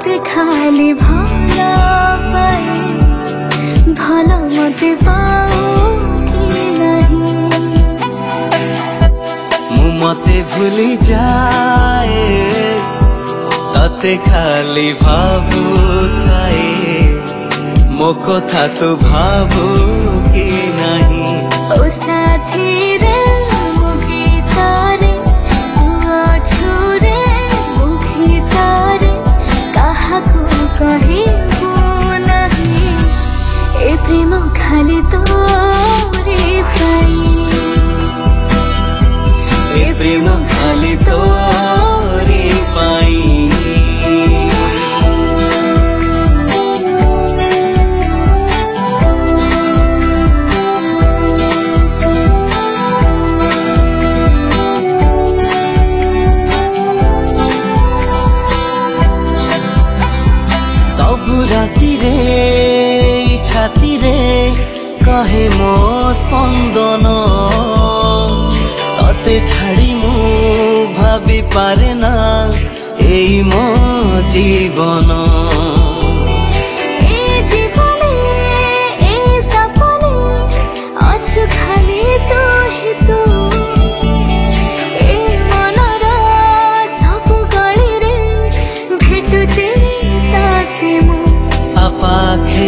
मते खाली भला पाए भला मते पाओ कि नहीं मु मते भूली जाए तते खाली भाबू थाए मो कथा तो भाबू कि नहीं ओ साथी रे मो गीतारे तू अछुरे मो गीतारे काहाकू कहिबू नहीं ए प्रेम खाली तोरे पाई ए प्रेम खाली तोरे पाई राती रे छाती रे कहे मो स्पंदन तते छाड़ी मु भाभी पारे ना एई मो जीवन ए जीवने ए सपने अछु खाली तू ही तू ए मनरा सब गली रे भेटुचे ताते मु पाखे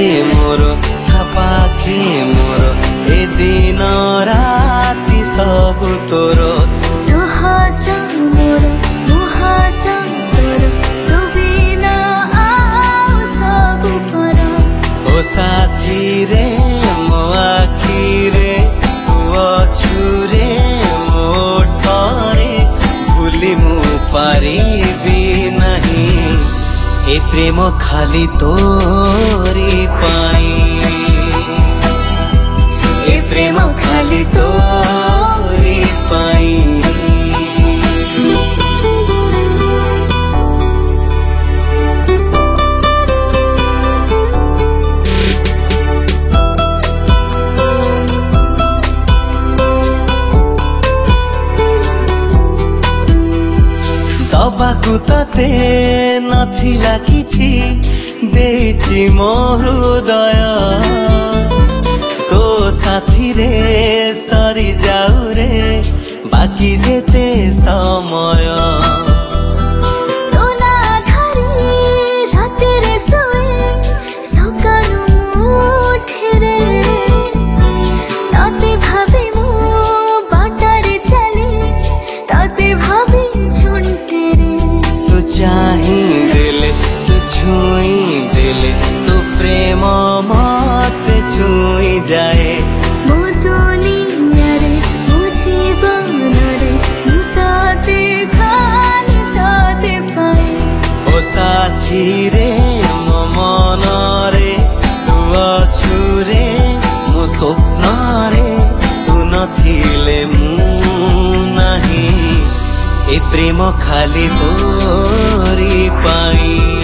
मोर ए दिन राति सब तोर तू हास मोर मु हास तोर तू बिना आओ सब पर ओ साथी रे मो आखी रे तू अछुरे मो ठरे भूली मु पारिबी नहीं ए प्रेम खाली तोरी पाई ए प्रेम खाली तोरी पाई दबाकू तते नथिला किछि देछि मो हृदय तो साथी रे सरी जाऊ रे बाकी जेते समय चाही देले तू छुई देले तू प्रेम मते छुई जाए मो दुनिया रे मो जीवन रे मु ताते खाली ताते पाए ओ साथी रे मो मन रे तू अछु रे मो स्वप्न रे तू नथिले मु नहीं ए प्रेम खाली तोरी पाई।